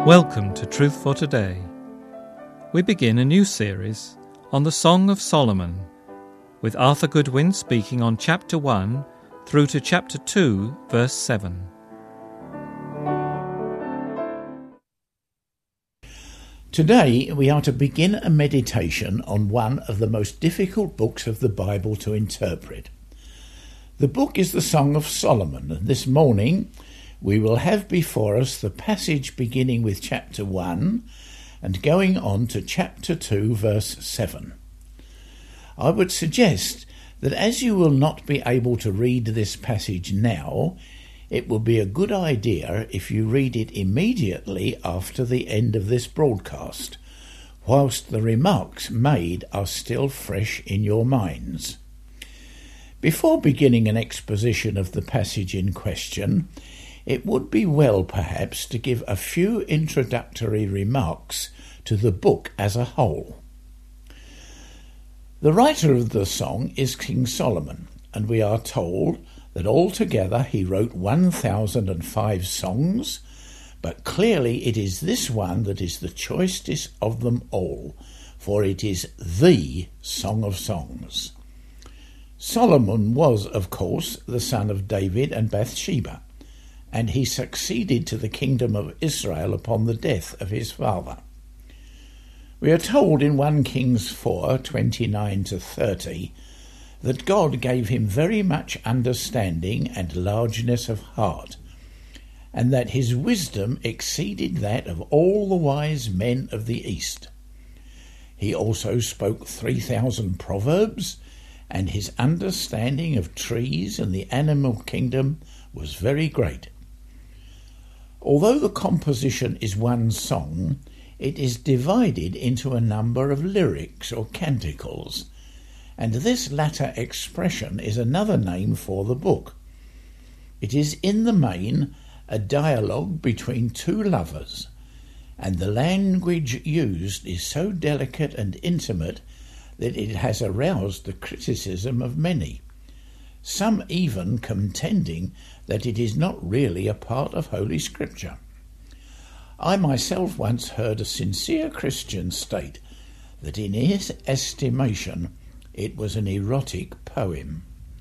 Welcome to Truth for Today. We begin a new series on the Song of Solomon, with Arthur Goodwin speaking on chapter 1 through to chapter 2, verse 7. Today we are to begin a meditation on one of the most difficult books of the Bible to interpret. The book is the Song of Solomon, and this morning we will have before us the passage beginning with chapter 1 and going on to chapter 2, verse 7. I would suggest that as you will not be able to read this passage now, it will be a good idea if you read it immediately after the end of this broadcast, whilst the remarks made are still fresh in your minds. Before beginning an exposition of the passage in question, it would be well perhaps to give a few introductory remarks to the book as a whole. The writer of the song is King Solomon, and we are told that altogether he wrote 1,005 songs, but clearly it is this one that is the choicest of them all, for it is the Song of Songs. Solomon was, of course, the son of David and Bathsheba, and he succeeded to the kingdom of Israel upon the death of his father. We are told in 1 Kings 4, 29-30, that God gave him very much understanding and largeness of heart, and that his wisdom exceeded that of all the wise men of the East. He also spoke 3,000 proverbs, and his understanding of trees and the animal kingdom was very great. Although the composition is one song, it is divided into a number of lyrics or canticles, and this latter expression is another name for the book. It is in the main a dialogue between two lovers, and the language used is so delicate and intimate that it has aroused the criticism of many, some even contending that it is not really a part of Holy Scripture. I myself once heard a sincere Christian state that in his estimation it was an erotic poem.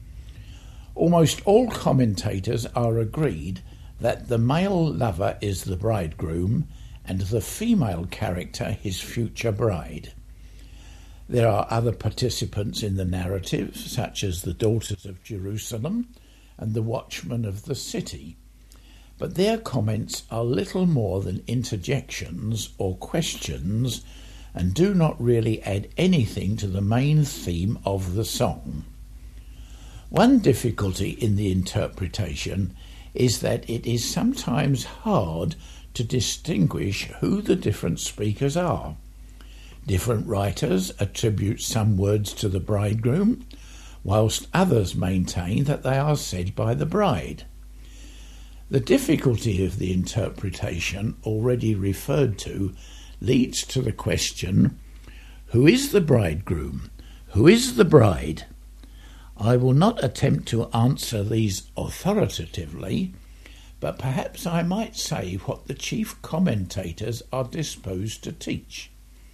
Almost all commentators are agreed that the male lover is the bridegroom and the female character his future bride. There are other participants in the narrative, such as the daughters of Jerusalem and the watchmen of the city, but their comments are little more than interjections or questions and do not really add anything to the main theme of the song. One difficulty in the interpretation is that it is sometimes hard to distinguish who the different speakers are. Different writers attribute some words to the bridegroom, whilst others maintain that they are said by the bride. The difficulty of the interpretation already referred to leads to the question, who is the bridegroom? Who is the bride? I will not attempt to answer these authoritatively, but perhaps I might say what the chief commentators are disposed to teach.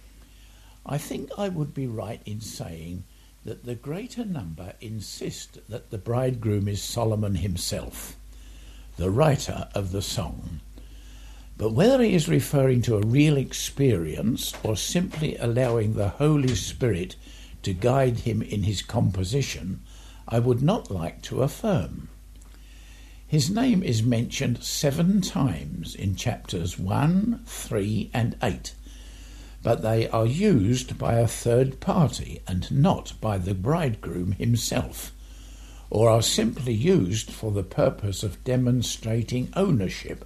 I think I would be right in saying that the greater number insist that the bridegroom is Solomon himself, the writer of the song. But whether he is referring to a real experience or simply allowing the Holy Spirit to guide him in his composition, I would not like to affirm. His name is mentioned 7 times in chapters 1, 3 and 8, but they are used by a third party and not by the bridegroom himself, or are simply used for the purpose of demonstrating ownership.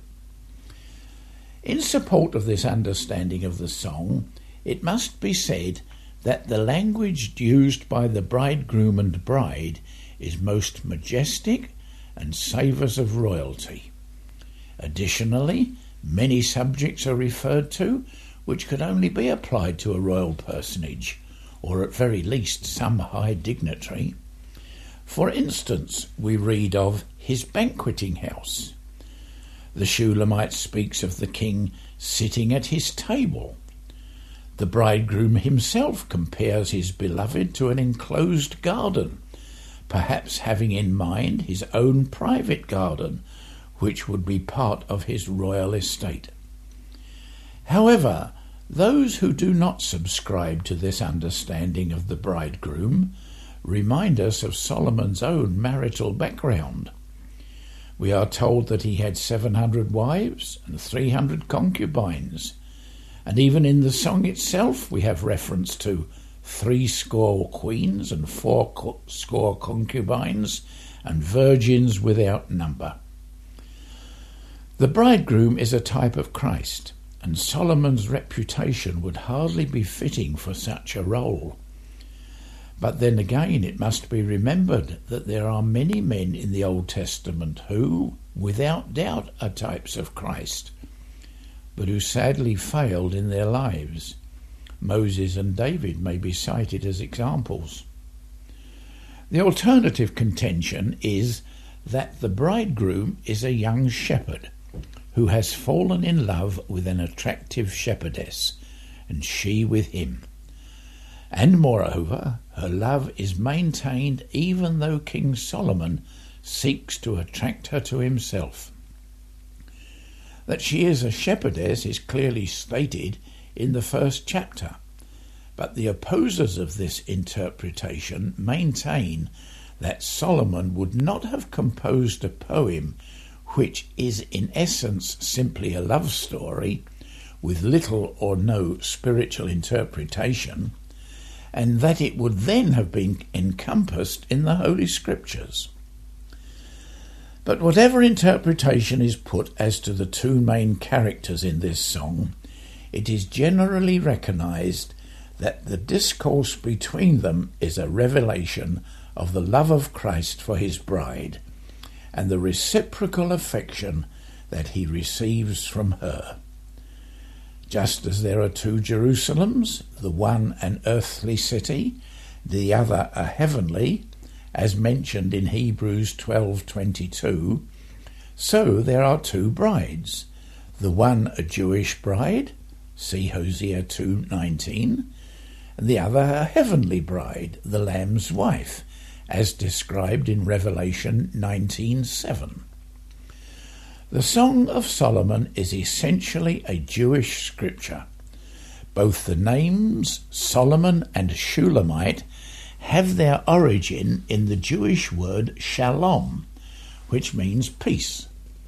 In support of this understanding of the song, it must be said that the language used by the bridegroom and bride is most majestic and savours of royalty. Additionally, many subjects are referred to which could only be applied to a royal personage, or at very least some high dignitary. For instance, we read of his banqueting house. The Shulamite speaks of the king sitting at his table. The bridegroom himself compares his beloved to an enclosed garden, perhaps having in mind his own private garden, which would be part of his royal estate. However, those who do not subscribe to this understanding of the bridegroom remind us of Solomon's own marital background. We are told that he had 700 wives and 300 concubines, and even in the song itself we have reference to 80 queens and 80 concubines and virgins without number. The bridegroom is a type of Christ, and Solomon's reputation would hardly be fitting for such a role. But then again, it must be remembered that there are many men in the Old Testament who, without doubt, are types of Christ, but who sadly failed in their lives. Moses and David may be cited as examples. The alternative contention is that the bridegroom is a young shepherd who has fallen in love with an attractive shepherdess, and she with him. And moreover, her love is maintained even though King Solomon seeks to attract her to himself. That she is a shepherdess is clearly stated in the first chapter, but the opposers of this interpretation maintain that Solomon would not have composed a poem which is in essence simply a love story with little or no spiritual interpretation, and that it would then have been encompassed in the Holy Scriptures. But whatever interpretation is put as to the two main characters in this song, it is generally recognized that the discourse between them is a revelation of the love of Christ for his bride and the reciprocal affection that he receives from her. Just as there are two Jerusalems, the one an earthly city, the other a heavenly, as mentioned in Hebrews 12:22, so there are two brides, the one a Jewish bride, see Hosea 2:19, and the other a heavenly bride, the Lamb's wife, as described in Revelation 19:7. The Song of Solomon is essentially a Jewish scripture. Both the names Solomon and Shulamite have their origin in the Jewish word shalom, which means peace.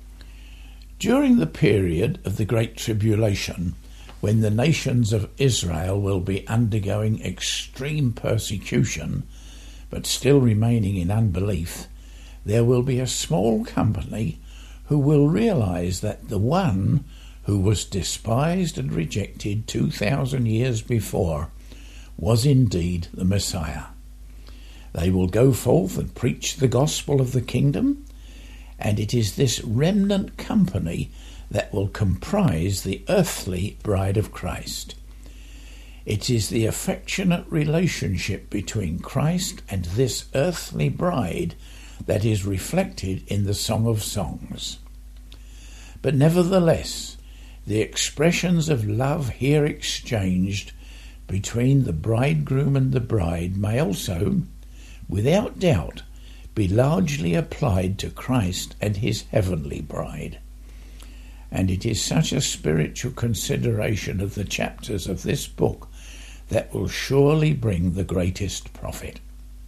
During the period of the Great Tribulation, when the nations of Israel will be undergoing extreme persecution, but still remaining in unbelief, there will be a small company who will realize that the one who was despised and rejected 2,000 years before was indeed the Messiah. They will go forth and preach the gospel of the kingdom, and it is this remnant company that will comprise the earthly bride of Christ. It is the affectionate relationship between Christ and this earthly bride that is reflected in the Song of Songs. But nevertheless, the expressions of love here exchanged between the bridegroom and the bride may also, without doubt, be largely applied to Christ and his heavenly bride. And it is such a spiritual consideration of the chapters of this book that will surely bring the greatest profit.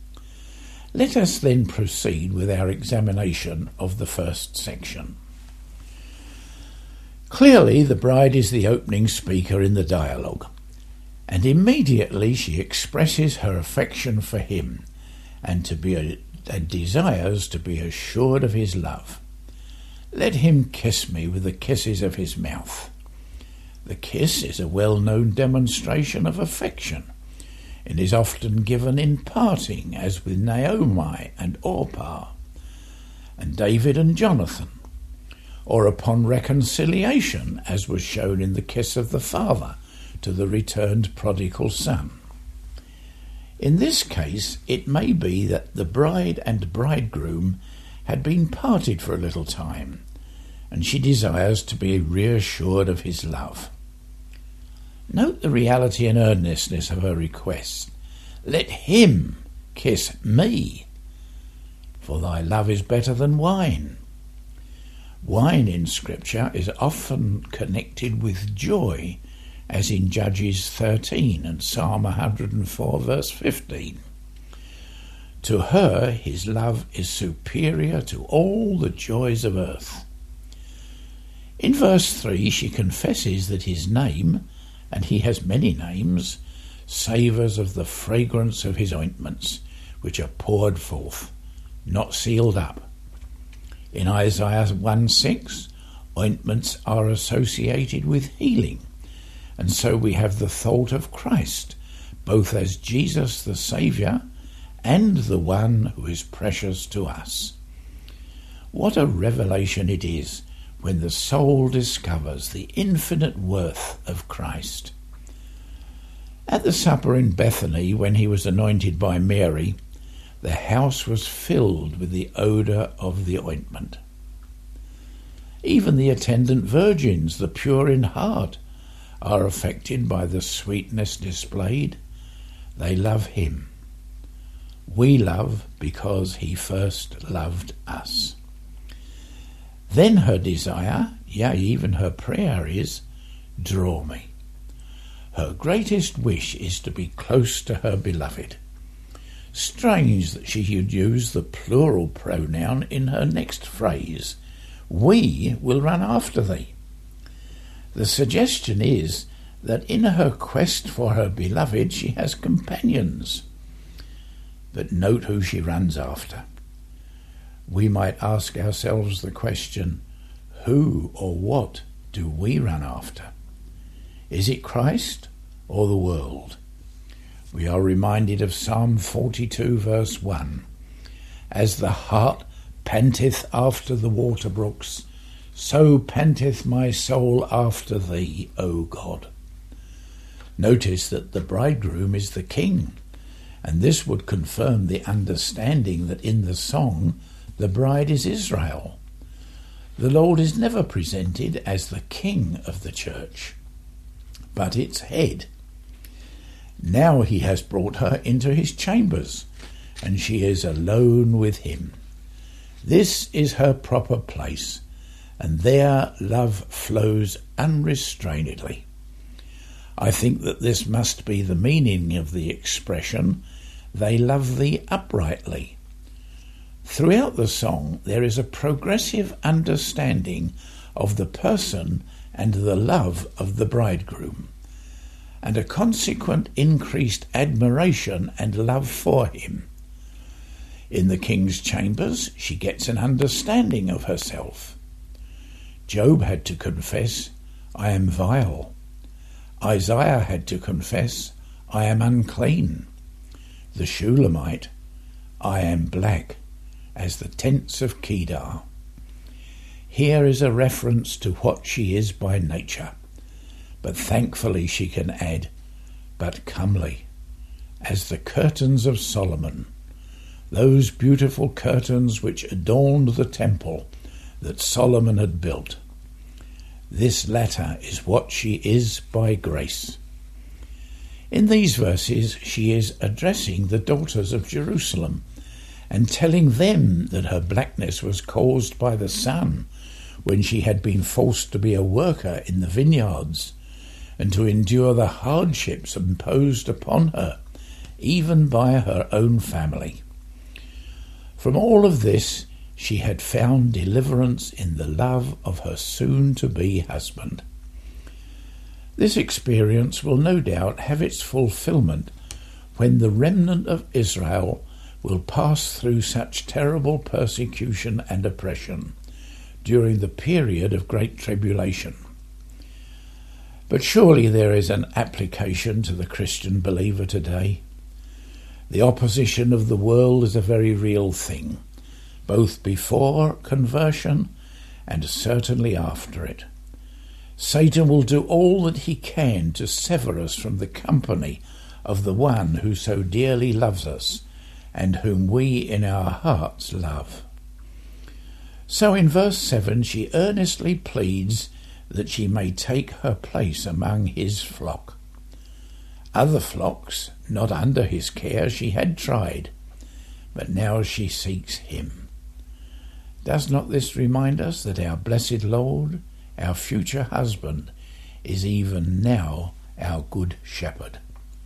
Let us then proceed with our examination of the first section. Clearly, the bride is the opening speaker in the dialogue, and immediately she expresses her affection for him and desires to be assured of his love. Let him kiss me with the kisses of his mouth. The kiss is a well-known demonstration of affection and is often given in parting, as with Naomi and Orpah, and David and Jonathan, or upon reconciliation, as was shown in the kiss of the father to the returned prodigal son. In this case, it may be that the bride and bridegroom had been parted for a little time, and she desires to be reassured of his love. Note the reality and earnestness of her request. Let him kiss me, for thy love is better than wine. Wine in Scripture is often connected with joy, as in Judges 13 and Psalm 104 verse 15. To her, his love is superior to all the joys of earth. In verse 3, she confesses that his name, and he has many names, savours of the fragrance of his ointments, which are poured forth, not sealed up. In Isaiah 1:6, ointments are associated with healing, and so we have the thought of Christ, both as Jesus the Saviour and the one who is precious to us. What a revelation it is when the soul discovers the infinite worth of Christ. At the supper in Bethany, when he was anointed by Mary, the house was filled with the odour of the ointment. Even the attendant virgins, the pure in heart, are affected by the sweetness displayed. They love him. We love because he first loved us. Then her desire, yea, even her prayer is, draw me. Her greatest wish is to be close to her beloved. Strange that she should use the plural pronoun in her next phrase. We will run after thee. The suggestion is that in her quest for her beloved she has companions. But note who she runs after. We might ask ourselves the question, who or what do we run after? Is it Christ or the world? We are reminded of Psalm 42 verse 1. As the hart panteth after the water brooks, so panteth my soul after thee, O God. Notice that the bridegroom is the king, and this would confirm the understanding that in the song the bride is Israel. The Lord is never presented as the king of the church, but its head. Now he has brought her into his chambers, and she is alone with him. This is her proper place, and there love flows unrestrainedly. I think that this must be the meaning of the expression, they love thee uprightly. Throughout the song there is a progressive understanding of the person and the love of the bridegroom, and a consequent increased admiration and love for him. In the king's chambers she gets an understanding of herself. Job had to confess, I am vile. Isaiah had to confess, I am unclean. The Shulamite, I am black as the tents of Kedar. Here is a reference to what she is by nature, but thankfully she can add, but comely, as the curtains of Solomon, those beautiful curtains which adorned the temple that Solomon had built. This latter is what she is by grace. In these verses she is addressing the daughters of Jerusalem and telling them that her blackness was caused by the sun when she had been forced to be a worker in the vineyards and to endure the hardships imposed upon her, even by her own family. From all of this, she had found deliverance in the love of her soon-to-be husband. This experience will no doubt have its fulfillment when the remnant of Israel will pass through such terrible persecution and oppression during the period of great tribulation. But surely there is an application to the Christian believer today. The opposition of the world is a very real thing, both before conversion and certainly after it. Satan will do all that he can to sever us from the company of the one who so dearly loves us and whom we in our hearts love. So in verse 7 she earnestly pleads that she may take her place among his flock. Other flocks, not under his care, she had tried, but now she seeks him. Does not this remind us that our blessed Lord, our future husband, is even now our good shepherd?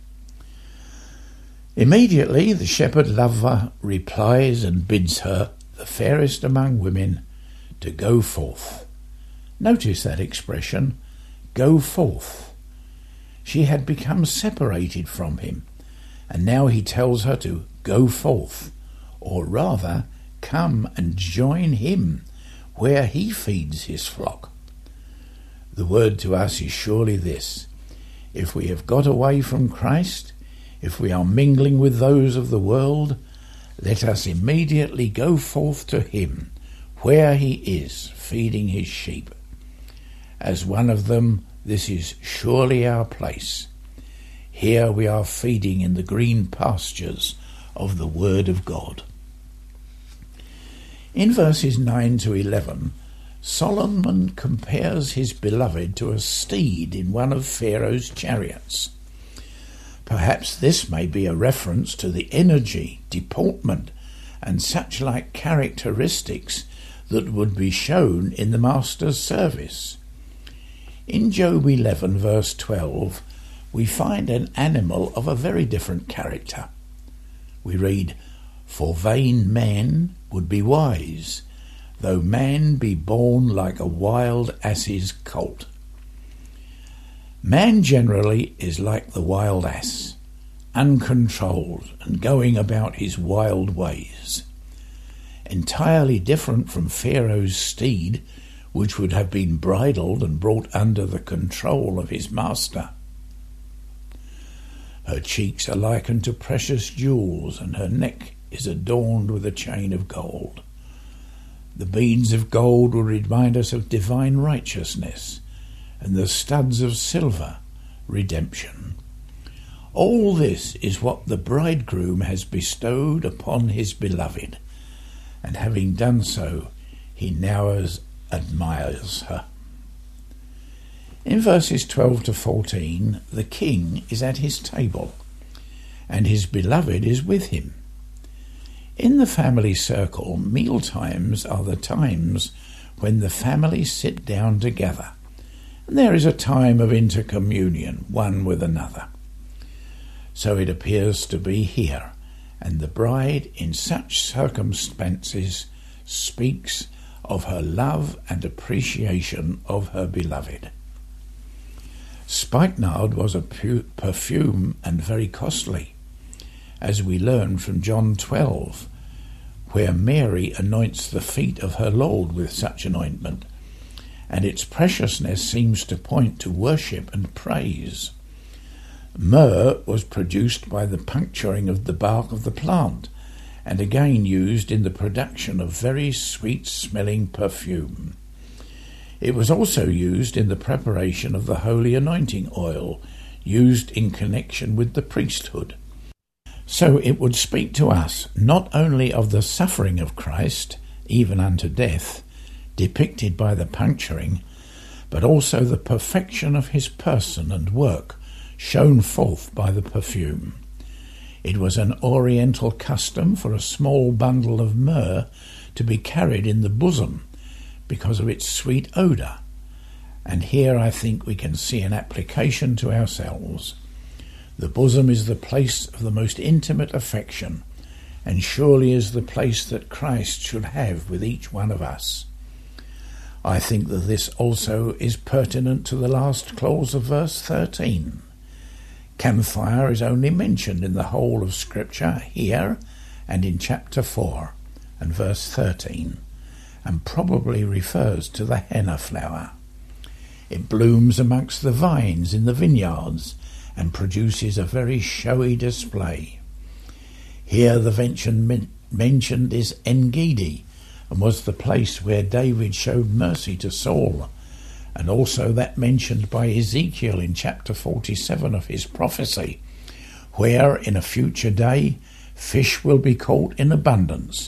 Immediately the shepherd lover replies and bids her, the fairest among women, to go forth. Notice that expression, go forth. She had become separated from him, and now he tells her to go forth, or rather, come and join him where he feeds his flock. The word to us is surely this: if we have got away from Christ, if we are mingling with those of the world, let us immediately go forth to him where he is feeding his sheep. As one of them, this is surely our place. Here we are feeding in the green pastures of the Word of God. In verses 9 to 11, Solomon compares his beloved to a steed in one of Pharaoh's chariots. Perhaps this may be a reference to the energy, deportment, and such like characteristics that would be shown in the master's service. In Job 11 verse 12, we find an animal of a very different character. We read, "For vain man would be wise, though man be born like a wild ass's colt." Man generally is like the wild ass, uncontrolled and going about his wild ways. Entirely different from Pharaoh's steed, which would have been bridled and brought under the control of his master. Her cheeks are likened to precious jewels, and her neck is adorned with a chain of gold. The beads of gold will remind us of divine righteousness, and the studs of silver, redemption. All this is what the bridegroom has bestowed upon his beloved, and having done so, he now admires her. In verses 12 to 14, the king is at his table, and his beloved is with him. In the family circle, meal times are the times when the family sit down together, and there is a time of intercommunion, one with another. So it appears to be here, and the bride in such circumstances speaks of her love and appreciation of her beloved. Spikenard was a perfume and very costly, as we learn from John 12, where Mary anoints the feet of her Lord with such an ointment, and its preciousness seems to point to worship and praise. Myrrh was produced by the puncturing of the bark of the plant, and again used in the production of very sweet-smelling perfume. It was also used in the preparation of the holy anointing oil, used in connection with the priesthood. So it would speak to us not only of the suffering of Christ, even unto death, depicted by the puncturing, but also the perfection of his person and work, shown forth by the perfume. It was an oriental custom for a small bundle of myrrh to be carried in the bosom because of its sweet odour. And here I think we can see an application to ourselves. The bosom is the place of the most intimate affection, and surely is the place that Christ should have with each one of us. I think that this also is pertinent to the last clause of verse 13. Camphire is only mentioned in the whole of Scripture here and in chapter 4 and verse 13, and probably refers to the henna flower. It blooms amongst the vines in the vineyards and produces a very showy display. Here the mentioned is En-gedi, and was the place where David showed mercy to Saul, and also that mentioned by Ezekiel in chapter 47 of his prophecy, where in a future day fish will be caught in abundance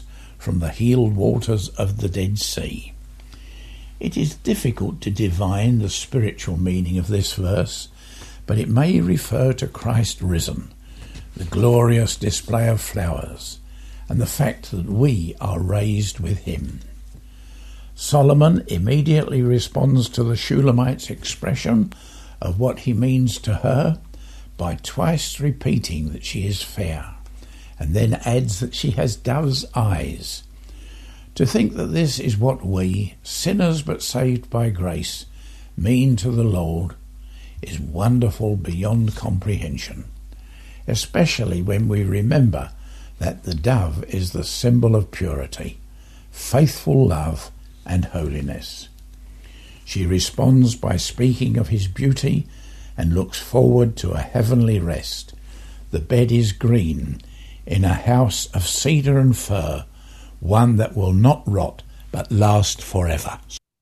from the healed waters of the Dead Sea. It is difficult to divine the spiritual meaning of this verse, but it may refer to Christ risen, the glorious display of flowers, and the fact that we are raised with him. Solomon immediately responds to the Shulamite's expression of what he means to her by twice repeating that she is fair, and then adds that she has dove's eyes. To think that this is what we, sinners but saved by grace, mean to the Lord is wonderful beyond comprehension, especially when we remember that the dove is the symbol of purity, faithful love and holiness. She responds by speaking of his beauty and looks forward to a heavenly rest. The bed is green, in a house of cedar and fir, one that will not rot but last forever.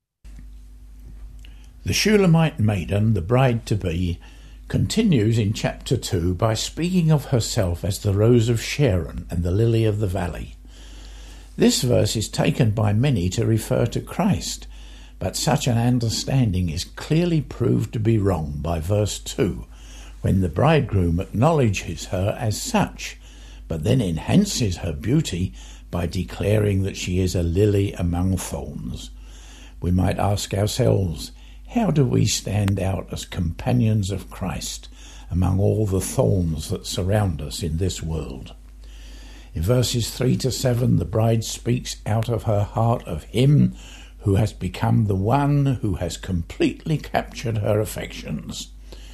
The Shulamite maiden, the bride-to-be, continues in chapter 2 by speaking of herself as the rose of Sharon and the lily of the valley. This verse is taken by many to refer to Christ, but such an understanding is clearly proved to be wrong by verse 2, when the bridegroom acknowledges her as such, but then enhances her beauty by declaring that she is a lily among thorns. We might ask ourselves, how do we stand out as companions of Christ among all the thorns that surround us in this world? In verses 3 to 7, the bride speaks out of her heart of him who has become the one who has completely captured her affections.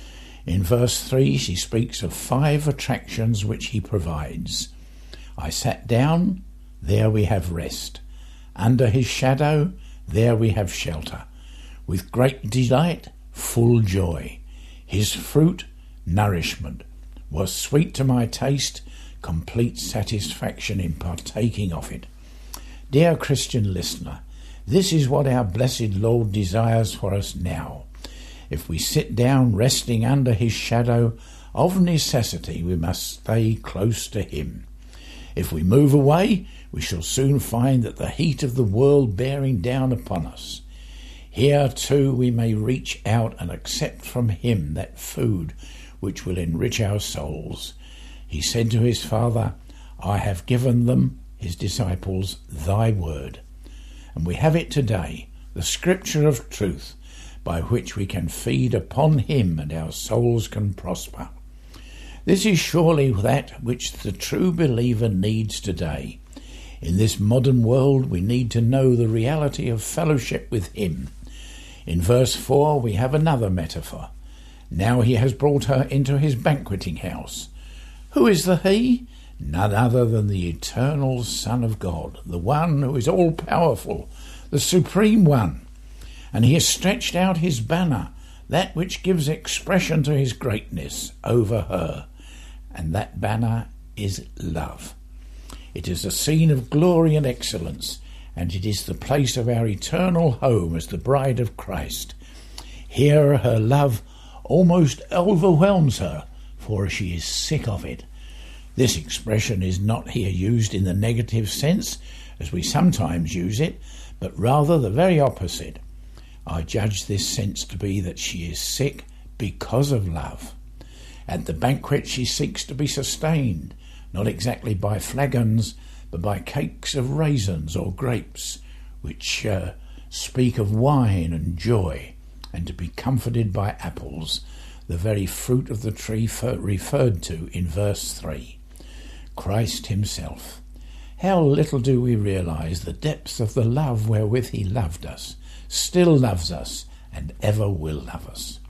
In verse 3, she speaks of 5 attractions which he provides. I sat down, there we have rest. Under his shadow, there we have shelter. With great delight, full joy. His fruit, nourishment, was sweet to my taste, complete satisfaction in partaking of it. Dear Christian listener, this is what our blessed Lord desires for us now. If we sit down resting under his shadow, of necessity we must stay close to him. If we move away, we shall soon find that the heat of the world bearing down upon us. Here too we may reach out and accept from him that food which will enrich our souls. He said to his Father, I have given them, his disciples, thy word. And we have it today, the scripture of truth, by which we can feed upon him and our souls can prosper. This is surely that which the true believer needs today. In this modern world we need to know the reality of fellowship with him. In verse 4 we have another metaphor. Now he has brought her into his banqueting house. Who is the he? None other than the eternal Son of God, the one who is all-powerful, the Supreme One. And he has stretched out his banner, that which gives expression to his greatness, over her. And that banner is love. It is a scene of glory and excellence, and it is the place of our eternal home as the bride of Christ. Here her love almost overwhelms her, for she is sick of it. This expression is not here used in the negative sense, as we sometimes use it, but rather the very opposite. I judge this sense to be that she is sick because of love. At the banquet she seeks to be sustained, not exactly by flagons, but by cakes of raisins or grapes, which speak of wine and joy, and to be comforted by apples, the very fruit of the tree referred to in verse 3. Christ himself. How little do we realize the depths of the love wherewith he loved us, still loves us, and ever will love us.